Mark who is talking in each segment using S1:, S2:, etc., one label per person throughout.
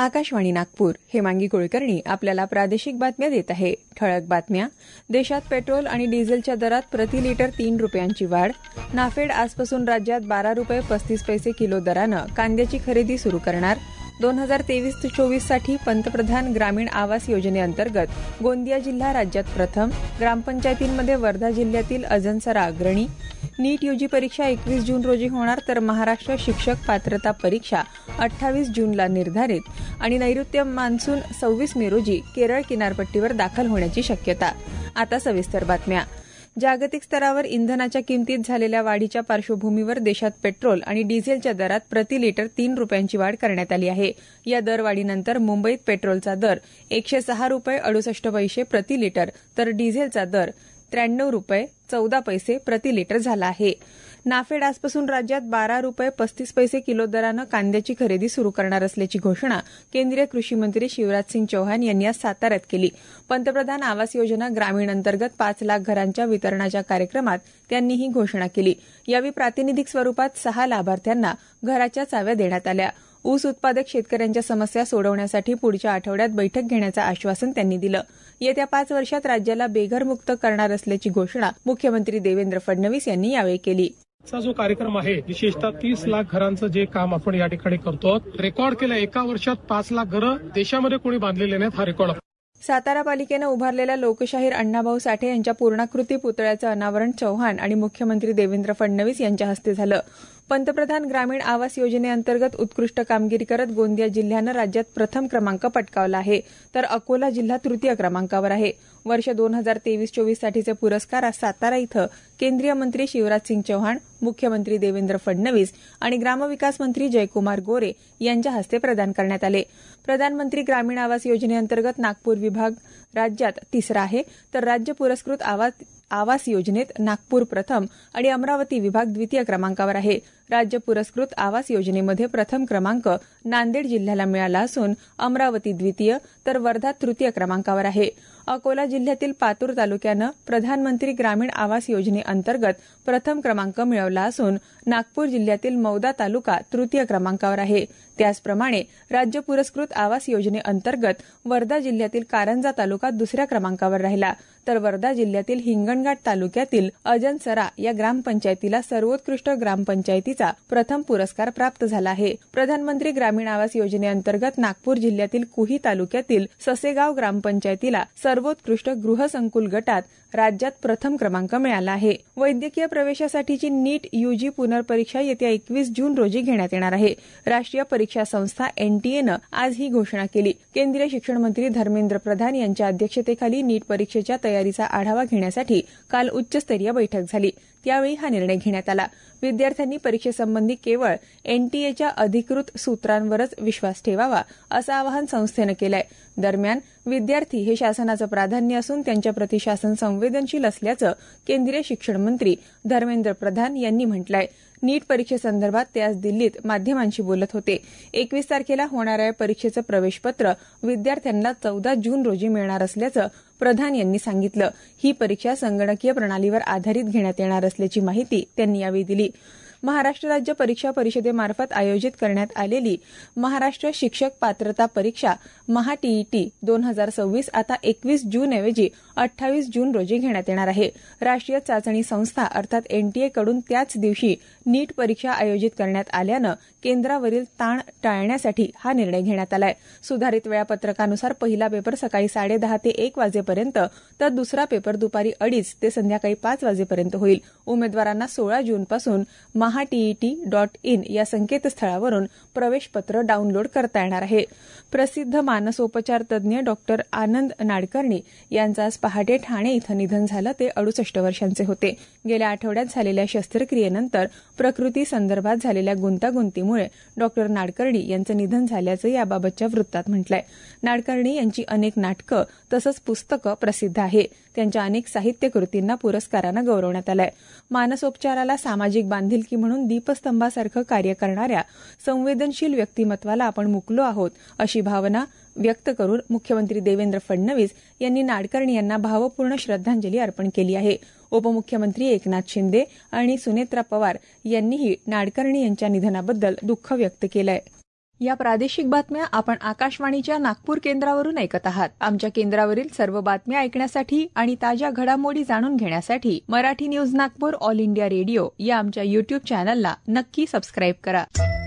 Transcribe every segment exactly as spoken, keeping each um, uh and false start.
S1: आकाशवाणी नागपूर. हेमांगी कुलकर्णी आपल्याला प्रादेशिक बातम्या देत आहे. ठळक बातम्या. देशात पेट्रोल आणि डिझेलच्या दरात प्रति लिटर तीन रुपयांची वाढ. नाफेड आजपासून राज्यात बारा रुपये पस्तीस पैसे किलो दरानं कांद्याची खरेदी सुरू करणार. दोन हजार तेवीस ते चोवीस साठी पंतप्रधान ग्रामीण आवास योजनेअंतर्गत गोंदिया जिल्हा राज्यात प्रथम. ग्रामपंचायतींमध्ये वर्धा जिल्ह्यातील अजनसरा अग्रणी. नीट यूजी परीक्षा एकवीस जून रोजी होणार तर महाराष्ट्र शिक्षक पात्रता परीक्षा अठ्ठावीस जूनला निर्धारित. आणि नैऋत्य मान्सून सव्वीस मे रोजी केरळ किनारपट्टीवर दाखल होण्याची शक्यता. आता सविस्तर बातम्या. जागतिक स्तरावर इंधनाच्या किमतीत झालेल्या वाढीच्या पार्श्वभूमीवर देशात पेट्रोल आणि डिझेलच्या दरात प्रति लिटर तीन रुपयांची वाढ करण्यात आली आहे. या दरवाढीनंतर मुंबईत पेट्रोलचा दर एकशे सहा रुपये अडुसष्ट पैसे प्रति लिटर तर डिझेलचा दर त्र्याण्णव रुपये चौदा पैसे प्रति लिटर झाला आहे. नाफेड आजपासून राज्यात बारा रुपये पस्तीस पैसे किलो दरानं कांद्याची खरेदी सुरू करणार असल्याची घोषणा केंद्रीय कृषी मंत्री शिवराज सिंग चौहान यांनी आज साताऱ्यात केली. पंतप्रधान आवास योजना ग्रामीण अंतर्गत पाच लाख घरांच्या वितरणाच्या कार्यक्रमात त्यांनी ही घोषणा केली. यावेळी प्रातिनिधिक स्वरूपात सहा लाभार्थ्यांना घराच्या चाव्या देण्यात आल्या. ऊस उत्पादक शेतकऱ्यांच्या समस्या सोडवण्यासाठी पुढच्या आठवड्यात बैठक घेण्याचं आश्वासन त्यांनी दिलं. येत्या पाच वर्षात राज्याला बेघरमुक्त करणार असल्याची घोषणा मुख्यमंत्री देवेंद्र फडणवीस यांनी यावेळी केली.
S2: चा जो कार्यक्रम आहे विशेषतः तीस लाख घरांचं जे काम आपण या ठिकाणी करतो, रेकॉर्ड केलं. एका वर्षात पाच लाख घरं देशामध्ये कोणी बांधलेले नाहीत, हा रेकॉर्ड.
S1: सातारा पालिकेनं उभारलेल्या लोकशाहीर अण्णाभाऊ साठे यांच्या पूर्णाकृती पुतळ्याचं अनावरण चौहान आणि मुख्यमंत्री देवेंद्र फडणवीस यांच्या हस्ते झालं. पंतप्रधान ग्रामीण आवास योजनेअंतर्गत उत्कृष्ट कामगिरी करत गोंदिया जिल्ह्यानं राज्यात प्रथम क्रमांक पटकावला आहे तर अकोला जिल्हा तृतीय क्रमांकावर आहे. वर्ष दोन हजार तेवीस चोवीस साठीचे पुरस्कार आज सातारा इथं केंद्रीय मंत्री शिवराज सिंग चौहान, मुख्यमंत्री देवेंद्र फडणवीस आणि ग्रामविकास मंत्री जयकुमार गोरे यांच्या हस्ते प्रदान करण्यात आले. प्रधानमंत्री ग्रामीण आवास योजनेअंतर्गत नागपूर विभाग राज्यात तिसरा आहे तर राज्य पुरस्कृत आवास आवास योजनेत नागपूर प्रथम आणि अमरावती विभाग द्वितीय क्रमांकावर आहे. राज्य पुरस्कृत आवास योजनेमध्ये प्रथम क्रमांक नांदेड जिल्ह्याला मिळाला असून अमरावती द्वितीय तर वर्धा तृतीय क्रमांकावर आहे. अकोला जिल्ह्यातील पातूर तालुक्यानं प्रधानमंत्री ग्रामीण आवास योजनेअंतर्गत प्रथम क्रमांक मिळवला असून नागपूर जिल्ह्यातील मौदा तालुका तृतीय क्रमांकावर आहे. त्याचप्रमाणे राज्य पुरस्कृत आवास योजनेअंतर्गत वर्धा जिल्ह्यातील कारंजा तालुका दुसऱ्या क्रमांकावर राहिला तर वर्धा जिल्ह्यातील हिंगणघाट तालुक्यातील अजनसरा या ग्रामपंचायतीला सर्वोत्कृष्ट ग्रामपंचायतीचा प्रथम पुरस्कार प्राप्त झाला आहे. प्रधानमंत्री ग्रामीण आवास योजनेअंतर्गत नागपूर जिल्ह्यातील कुही तालुक्यातील ससेगाव ग्रामपंचायतीला सर्वोत्कृष्ट गृहसंकुल गटात राज्यात प्रथम क्रमांक मिळाला आहे. वैद्यकीय प्रवेशासाठीची नीट यूजी पुनर्परीक्षा येत्या एकवीस जून रोजी घेण्यात येणार आहे. राष्ट्रीय परीक्षा संस्था एनटीएनं आज ही घोषणा केली. केंद्रीय शिक्षण मंत्री धर्मेंद्र प्रधान यांच्या अध्यक्षतेखाली नीट परीक्षेच्या तयारीचा आढावा घेण्यासाठी काल उच्चस्तरीय बैठक झाली. त्यावेळी हा निर्णय घेण्यात आला. विद्यार्थ्यांनी परीक्षेसंबंधी केवळ एनटीएच्या अधिकृत सूत्रांवरच विश्वास ठेवावा असं आवाहन संस्थेनं केलंय. दरम्यान विद्यार्थी हे शासनाचं प्राधान्य असून त्यांच्याप्रती शासन संवेदनशील असल्याचं केंद्रीय शिक्षण मंत्री धर्मेंद्र प्रधान यांनी म्हटलंय. नीट परीक्षेसंदर्भात ते आज दिल्लीत माध्यमांशी बोलत होते. एकवीस तारखेला होणाऱ्या परीक्षेचं प्रवेशपत्र विद्यार्थ्यांना चौदा जून रोजी मिळणार असल्याचं प्रधान यांनी सांगितलं. ही परीक्षा संगणकीय प्रणालीवर आधारित घेण्यात येणार असल्याची माहिती त्यांनी यावेळी दिली. महाराष्ट्र राज्य परीक्षा परिषदेमार्फत आयोजित करण्यात आलेली महाराष्ट्र शिक्षक पात्रता परीक्षा महाटीईटी दोन हजार सव्वीस आता एकवीस जून ऐवजी अठ्ठावीस जून रोजी घेण्यात येणार आहे. राष्ट्रीय चाचणी संस्था अर्थात एनटीए कडून त्याच दिवशी नीट परीक्षा आयोजित करण्यात आल्यानं केंद्रावरील ताण टाळण्यासाठी हा निर्णय घेण्यात आलाय. सुधारित वेळापत्रकानुसार पहिला पेपर सकाळी साडेदहा ते एक वाजेपर्यंत तर दुसरा पेपर दुपारी अडीच ते संध्याकाळी पाच वाजेपर्यंत होईल. उमेदवारांना सोळा जूनपासून महाटीईटी डॉट इन या संकेतस्थळावरून प्रवेशपत्र डाऊनलोड करता येणार आहे. प्रसिद्ध मानसोपचार तज्ञ डॉक्टर आनंद नाडकर्णी यांचं आज पहाटे ठाणे इथं निधन झालं. ते अडुसष्ट वर्षांचे होते. गेल्या आठवड्यात झालेल्या शस्त्रक्रियेनंतर प्रकृती संदर्भात झालेल्या गुंतागुंतीमुळे डॉक्टर नाडकर्णी यांचं निधन झाल्याचं याबाबतच्या वृत्तात म्हटलंय. नाडकर्णी यांची अनेक नाटकं तसंच पुस्तकं प्रसिद्ध आहे. त्यांच्या अनेक साहित्य कृतींना पुरस्कारानं गौरवण्यात आलंय. मानसोपचाराला सामाजिक बांधिलकी म्हणून दीपस्तंभासारखं कार्य करणाऱ्या संवेदनशील व्यक्तिमत्वाला आपण मुकलो आहोत अशी भावना व्यक्त करून मुख्यमंत्री देवेंद्र फडणवीस यांनी नाडकर्णी यांना भावपूर्ण श्रद्धांजली अर्पण केली आहे. उपमुख्यमंत्री एकनाथ शिंदे आणि सुनेत्रा पवार यांनीही नाडकर्णी यांच्या निधनाबद्दल दुःख व्यक्त केलं आहे. या प्रादेशिक बातम्या आपण आकाशवाणीच्या नागपूर केंद्रावरून ऐकत आहात. आमच्या केंद्रावरील सर्व बातम्या ऐकण्यासाठी आणि ताज्या घडामोडी जाणून घेण्यासाठी Marathi news Nagpur All India Radio या आमच्या युट्यूब चॅनलला नक्की सबस्क्राईब करा.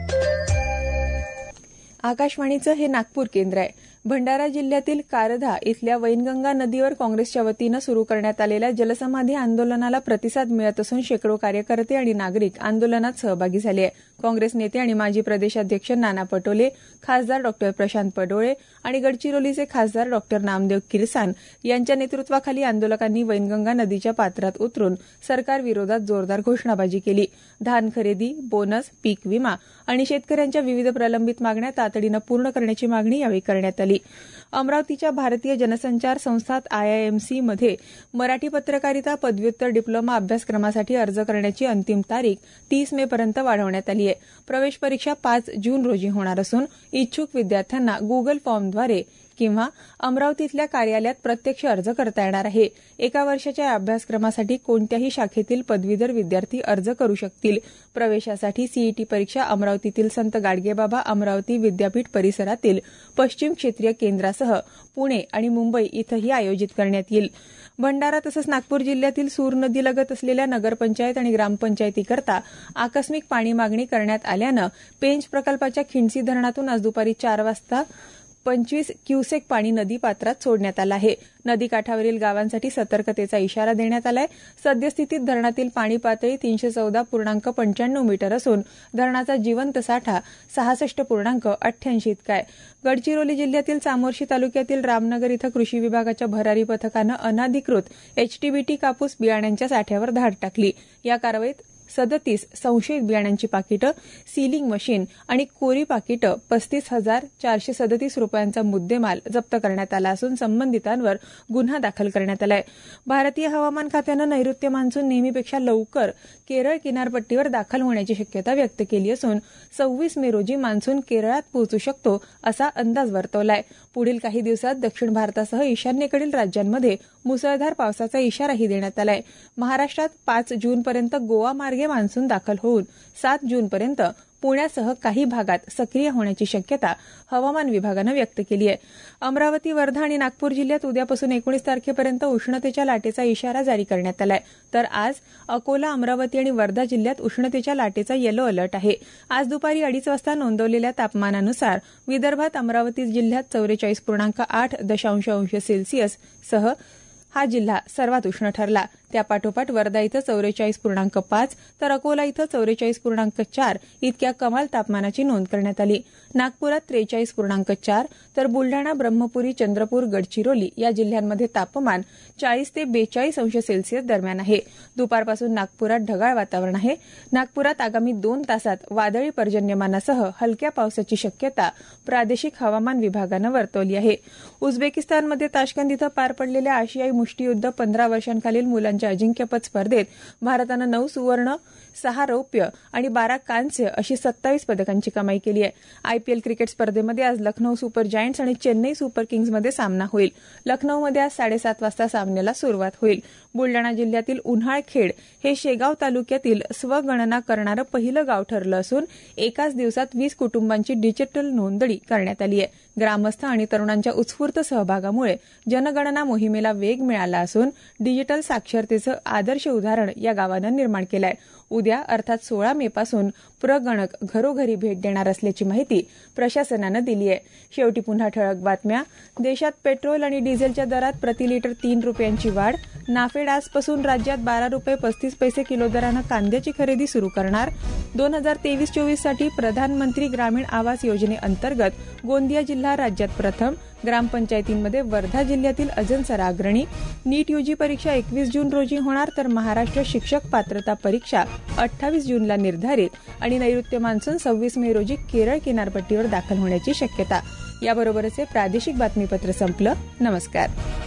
S1: आकाशवाणीचं हे नागपूर केंद्र आहे. भंडारा जिल्ह्यातील कारधा इथल्या वैनगंगा नदीवर काँग्रेसच्या वतीनं सुरू करण्यात आलेल्या जलसमाधी आंदोलनाला प्रतिसाद मिळत असून शेकडो कार्यकर्ते आणि नागरिक आंदोलनात सहभागी झाले आहेत. काँग्रेस नेते आणि माजी प्रदेशाध्यक्ष नाना पटोले, खासदार डॉक्टर प्रशांत पडोळे आणि गडचिरोलीचे खासदार डॉक्टर नामदेव किरसान यांच्या नेतृत्वाखाली आंदोलकांनी वैनगंगा नदीच्या पात्रात उतरून सरकार विरोधात जोरदार घोषणाबाजी केली. धान खरेदी, बोनस, पीक विमा आणि शेतकऱ्यांच्या विविध प्रलंबित मागण्या तातडीनं पूर्ण करण्याची मागणी यावेळी करण्यात आली. अमरावतीच्या भारतीय जनसंचार संस्थात आय आय एम सी मध्ये मराठी पत्रकारिता पदव्युत्तर डिप्लोमा अभ्यासक्रमासाठी अर्ज करण्याची अंतिम तारीख तीस मे पर्यंत वाढवण्यात आली आहे. प्रवेश परीक्षा पाच जून रोजी होणार असून इच्छुक विद्यार्थ्यांना गुगल फॉर्मद्वारे किंवा अमरावतीतल्या कार्यालयात प्रत्यक्ष अर्ज करता येणार आहे. एका वर्षाच्या अभ्यासक्रमासाठी कोणत्याही शाखेतील पदवीधर विद्यार्थी अर्ज करू शकतील. प्रवेशासाठी सीईटी परीक्षा अमरावतीतील संत गाडगेबाबा अमरावती विद्यापीठ परिसरातील पश्चिम क्षेत्रीय केंद्रासह पुणे आणि मुंबई इथंही आयोजित करण्यात येईल. भंडारा तसंच नागपूर जिल्ह्यातील सूर नदीलगत असलेल्या नगरपंचायत आणि ग्रामपंचायतीकरता आकस्मिक पाणी मागणी करण्यात आल्यानं पेंच प्रकल्पाच्या खिंडसी धरणातून आज दुपारी चार वाजता पंचवीस क्युसेक पाणी नदीपात्रात सोडण्यात आलं आहे. नदीकाठावरील गावांसाठी सतर्कतेचा इशारा देण्यात आलाय. सद्यस्थितीत धरणातील पाणी पातळी तीनशे चौदा पूर्णांक पंच्याण्णव मीटर असून धरणाचा जिवंत साठा सहासष्ट पूर्णांक अठ्ठ्याऐंशी इतका आहे. गडचिरोली जिल्ह्यातील चामोर्शी तालुक्यातील रामनगर इथं कृषी विभागाच्या भरारी पथकानं अनाधिकृत एचटीबीटी कापूस बियाण्यांच्या साठ्यावर धाड टाकली. या कारवाईत सदतीस संशयित बियाण्यांची पाकिटं, सीलिंग मशीन आणि कोरी पाकिटं पस्तीस हजार चारशे सदतीस रुपयांचा मुद्देमाल जप्त करण्यात आला असून संबंधितांवर गुन्हा दाखल करण्यात आला आहे. भारतीय हवामान खात्यानं नैऋत्य मान्सून नेहमीपेक्षा लवकर केरळ किनारपट्टीवर दाखल होण्याची शक्यता व्यक्त केली असून सव्वीस मे रोजी मान्सून केरळात पोहोचू शकतो असा अंदाज वर्तवला आहे. पुढील काही दिवसात दक्षिण भारतासह ईशान्येकडील राज्यांमध्ये मुसळधार पावसाचा इशाराही देण्यात आला आहे. महाराष्ट्रात पाच जूनपर्यंत गोवा मार्गे मान्सून दाखल होऊन सात जूनपर्यंत पुण्यासह काही भागात सक्रिय होण्याची शक्यता हवामान विभागानं व्यक्त केली आहे. अमरावती, वर्धा आणि नागपूर जिल्ह्यात उद्यापासून एकोणीस तारखेपर्यंत उष्णतेच्या लाटेचा इशारा जारी करण्यात आला आहे. तर आज अकोला, अमरावती आणि वर्धा जिल्ह्यात उष्णतेच्या लाटेचा येलो अलर्ट आहे. आज दुपारी अडीच वाजता नोंदवलेल्या तापमानानुसार विदर्भात अमरावती जिल्ह्यात चौवेचाळीस पूर्णांक आठ दशांश अंश सेल्सिअस सह हा जिल्हा सर्वात उष्ण ठरला. त्यापाठोपाठ वर्धा इथं चौवेचाळीस पूर्णांक पाच तर अकोला इथं चौवेचाळीस पूर्णांक चार इतक्या कमाल तापमानाची नोंद करण्यात आली. नागपुरात त्रेचाळीस पूर्णांक चार तर बुलढाणा, ब्रह्मपुरी, चंद्रपूर, गडचिरोली या जिल्ह्यांमध्ये तापमान चाळीस ते बेचाळीस अंश सेल्सिअस दरम्यान आहे. दुपारपासून नागपुरात ढगाळ वातावरण आहे. नागपुरात आगामी दोन तासात वादळी पर्जन्यमानासह हलक्या पावसाची शक्यता प्रादेशिक हवामान विभागानं वर्तवली आहे. उझबेकिस्तानमध्ये ताश्कंद इथं पार पडलेल्या आशियाई मुष्टियुद्ध पंधरा वर्षांखालील मुलांच्या अजिंक्यपद स्पर्धेत भारतानं नऊ सुवर्ण, सहा रौप्य आणि बारा कांस्य अशी सत्तावीस पदकांची कमाई केली आहे. आयपीएल क्रिकेट स्पर्धेमध्ये आज लखनौ सुपर जायंट्स आणि चेन्नई सुपर किंग्जमध्ये सामना होईल. लखनौमध्ये आज साडेसात वाजता सामन्याला सुरुवात होईल. बुलडाणा जिल्ह्यातील उन्हाळखेड हे शेगाव तालुक्यातील स्वगणना करणारं पहिलं गाव ठरलं असून एकाच दिवसात वीस कुटुंबांची डिजिटल नोंदणी करण्यात आली आहे. ग्रामस्थ आणि तरुणांच्या उत्स्फूर्त सहभागामुळे जनगणना मोहिमेला वेग मिळाला असून डिजिटल साक्षरतेचं आदर्श उदाहरण या गावानं निर्माण केलं आहे. उद्या अर्थात सोळा मे पासून प्रगणक घरोघरी भेट देणार असल्याची माहिती प्रशासनानं दिली आहे. शेवटी पुन्हा ठळक बातम्या. देशात पेट्रोल आणि डिझेलच्या दरात प्रति लिटर तीन रुपयांची वाढ. नाफेड आजपासून राज्यात बारा रुपये पस्तीस पैसे किलो दरानं कांद्याची खरेदी सुरू करणार. दोन हजार तेवीस चोवीस साठी प्रधानमंत्री ग्रामीण आवास योजनेअंतर्गत गोंदिया जिल्हा राज्यात प्रथम. ग्रामपंचायतींमध्ये वर्धा जिल्ह्यातील अजनसरा अग्रणी. नीट यूजी परीक्षा एकवीस जून रोजी होणार तर महाराष्ट्र शिक्षक पात्रता परीक्षा अठ्ठावीस जूनला निर्धारित आणि नैऋत्य मान्सून सव्वीस मे रोजी केरळ किनारपट्टीवर दाखल होण्याची शक्यता. याबरोबरच हे प्रादेशिक बातमीपत्र संपलं. नमस्कार.